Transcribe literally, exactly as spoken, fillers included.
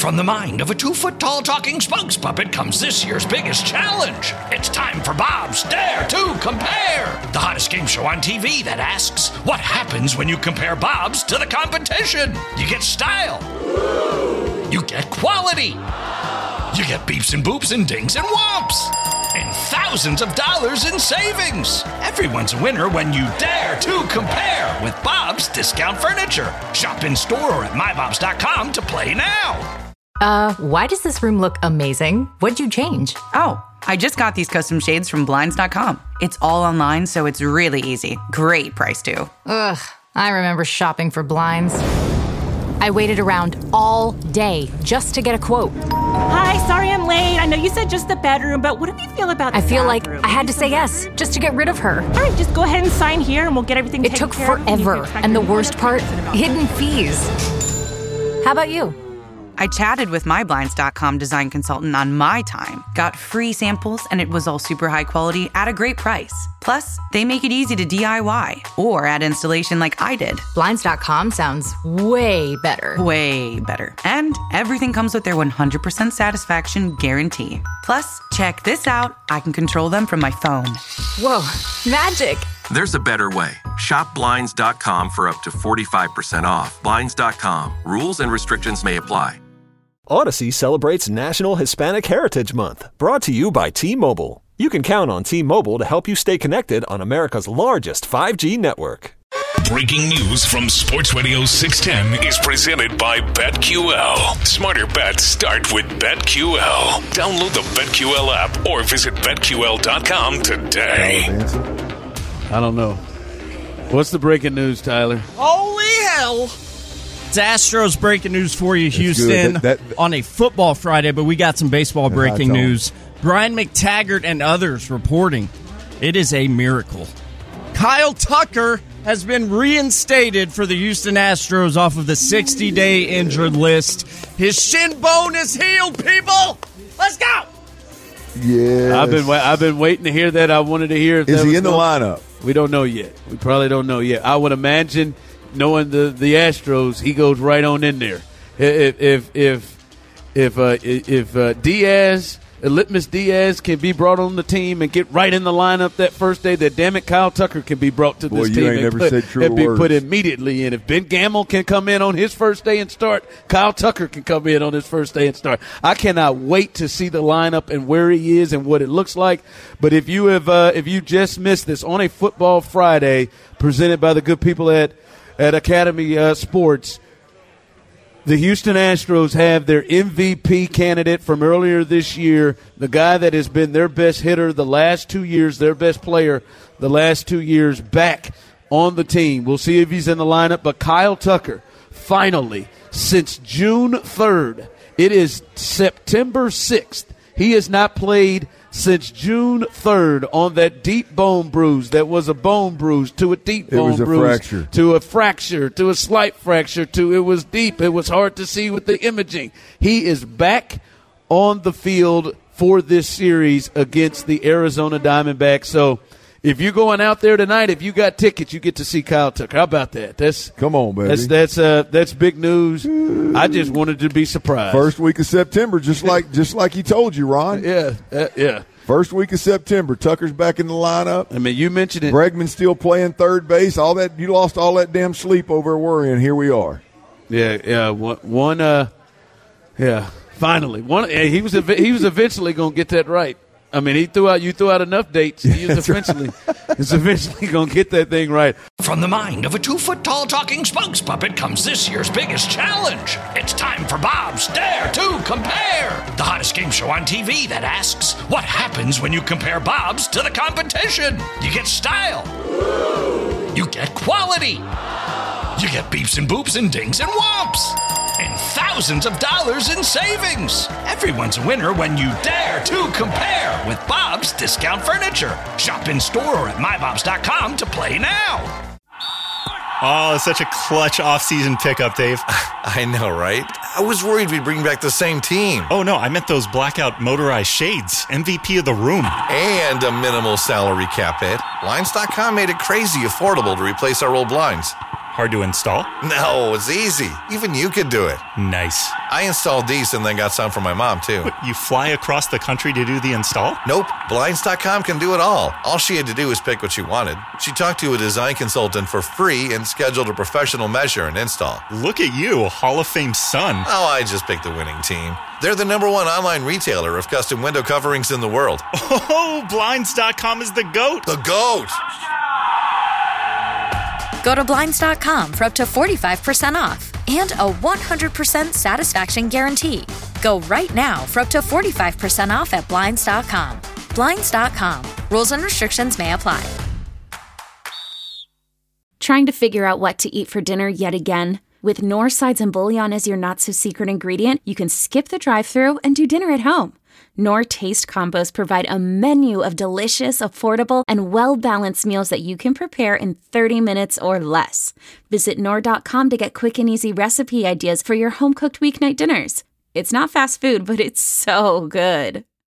From the mind of a two-foot-tall talking spokes puppet comes this year's biggest challenge. It's time for Bob's Dare to Compare, the hottest game show on T V that asks, what happens when you compare Bobs to the competition? You get style. You get quality. You get beeps and boops and dings and whomps. And thousands of dollars in savings. Everyone's a winner when you dare to compare with Bob's Discount Furniture. Shop in store or at my bobs dot com to play now. Uh, why does this room look amazing? What'd you change? Oh, I just got these custom shades from blinds dot com. It's all online, so it's really easy. Great price, too. Ugh, I remember shopping for blinds. I waited around all day just to get a quote. Hi, sorry I'm late. I know you said just the bedroom, but what do you feel about the I feel bathroom? like I had to say yes, just to get rid of her. All right, just go ahead and sign here and we'll get everything It taken took care of. forever, and the worst part, hidden fees. How about you? I chatted with my blinds dot com design consultant on my time, got free samples, and it was all super high quality at a great price. Plus, they make it easy to D I Y or add installation like I did. blinds dot com sounds way better. Way better. And everything comes with their one hundred percent satisfaction guarantee. Plus, check this out. I can control them from my phone. Whoa, magic. There's a better way. Shop blinds dot com for up to forty-five percent off. blinds dot com. Rules and restrictions may apply. Odyssey celebrates National Hispanic Heritage Month, brought to you by T-Mobile. You can count on T-Mobile to help you stay connected on America's largest five G network. Breaking news from Sports Radio six ten is presented by BetQL. Smarter bets start with BetQL. Download the BetQL app or visit bet Q L dot com today. I don't know. What's the breaking news, Tyler? Holy hell! It's Astros breaking news for you, Houston, that, that, on a football Friday, but we got some baseball breaking news. Brian McTaggart and others reporting it is a miracle. Kyle Tucker has been reinstated for the Houston Astros off of the sixty-day injured list. His shin bone is healed, people! Let's go! Yeah, I've been I've been waiting to hear that. I wanted to hear. If is he in the going. lineup? We don't know yet. We probably don't know yet. I would imagine, knowing the, the Astros, he goes right on in there. If if if if uh, if uh, Diaz, Litmus Diaz, can be brought on the team and get right in the lineup that first day, then damn it, Kyle Tucker can be brought to Boy, this you team ain't and, never put, said truer and be words. put immediately in. If Ben Gamble can come in on his first day and start, Kyle Tucker can come in on his first day and start. I cannot wait to see the lineup and where he is and what it looks like. But if you have uh, if you just missed this on a Football Friday presented by the good people at at Academy uh, Sports, the Houston Astros have their M V P candidate from earlier this year, the guy that has been their best hitter the last two years, their best player the last two years, back on the team. We'll see if he's in the lineup. But Kyle Tucker, finally, since June third, it is September sixth, he has not played since June third on that deep bone bruise that was a bone bruise to a deep bone it was a bruise fracture. to a fracture to a slight fracture to it was deep. It was hard to see with the imaging. He is back on the field for this series against the Arizona Diamondbacks. So if you're going out there tonight, if you got tickets, you get to see Kyle Tucker. How about that? That's come on, baby. That's that's uh that's big news. I just wanted to be surprised. First week of September, just like just like he told you, Ron. Yeah, uh, yeah. First week of September, Tucker's back in the lineup. I mean, you mentioned it. Bregman's still playing third base. All that you lost all that damn sleep over worrying. Here we are. Yeah, yeah. One, one uh, yeah. Finally, one. He was he was eventually going to get that right. I mean, he threw out you threw out enough dates. He was eventually is eventually going to get that thing right. From the mind of a two-foot-tall talking spokes puppet comes this year's biggest challenge. It's time for Bob's Dare to Compare, the hottest game show on T V that asks, what happens when you compare Bobs to the competition? You get style. You get quality. You get beeps and boops and dings and whomps. And thousands of dollars in savings. Everyone's a winner when you dare to compare with Bob's Discount Furniture. Shop in store or at my bobs dot com to play now. Oh, it's such a clutch off-season pickup, Dave. I know, right? I was worried we'd bring back the same team. Oh, no, I meant those blackout motorized shades. M V P of the room. And a minimal salary cap hit. Blinds dot com made it crazy affordable to replace our old blinds. Hard to install? No, it's easy. Even you could do it. Nice. I installed these and then got some for my mom, too. What, you fly across the country to do the install? Nope. Blinds dot com can do it all. All she had to do was pick what she wanted. She talked to a design consultant for free and scheduled a professional measure and install. Look at you, Hall of Fame son. Oh, I just picked the winning team. They're the number one online retailer of custom window coverings in the world. Oh, Blinds dot com is the GOAT. The GOAT! Go to Blinds dot com for up to forty-five percent off and a one hundred percent satisfaction guarantee. Go right now for up to forty-five percent off at Blinds dot com. Blinds dot com. Rules and restrictions may apply. Trying to figure out what to eat for dinner yet again? With Knorr sides and bouillon as your not-so-secret ingredient, you can skip the drive-thru and do dinner at home. Knorr Taste Combos provide a menu of delicious, affordable, and well-balanced meals that you can prepare in thirty minutes or less. Visit Knorr dot com to get quick and easy recipe ideas for your home-cooked weeknight dinners. It's not fast food, but it's so good.